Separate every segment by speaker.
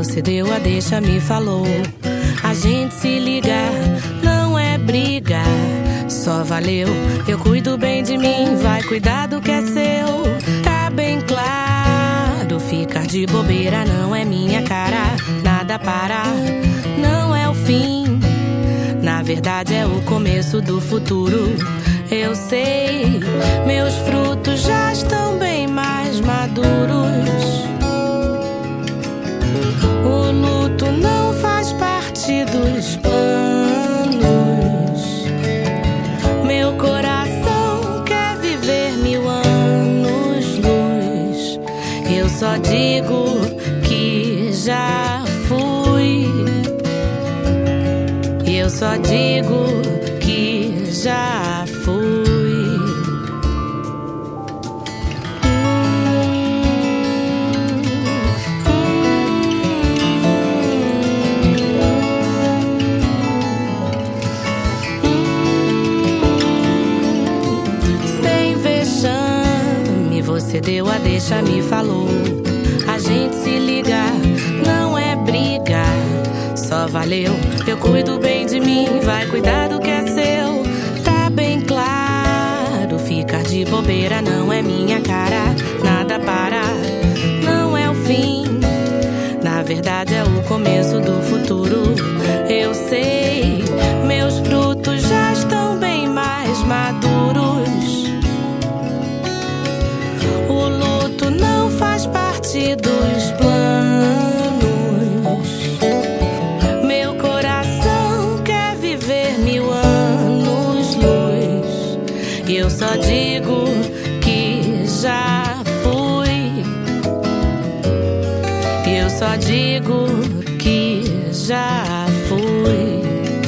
Speaker 1: você deu a deixa, me falou. A gente se liga, não é briga, só valeu. Eu cuido bem de mim, vai cuidar do que é seu. Tá bem claro, ficar de bobeira não é minha cara. Nada para, não é o fim, na verdade é o começo do futuro. Eu sei, meus frutos já estão bem mais maduros. O luto não faz parte dos planos. Meu coração quer viver 1000 anos-luz. Eu só digo que já fui. Eu só digo que já fui. Você deu a deixa, me falou. A gente se liga, não é briga, só valeu. Eu cuido bem de mim, vai cuidar do que é seu. Tá bem claro, ficar de bobeira não é minha cara. Nada para, não é o fim, na verdade é o começo do futuro. Eu sei, meus frutos já estão bem mais maduros. O luto não faz parte dos planos. Meu coração quer viver 1000 anos-luz. Eu só digo que já fui. Eu só digo que já fui.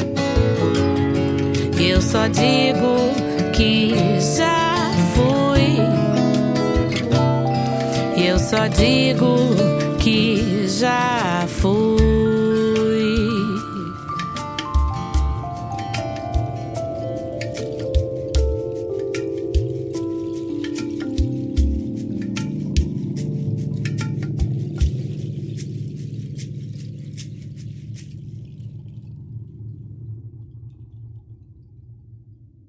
Speaker 1: Eu só digo que já fui. Eu só digo que já fui.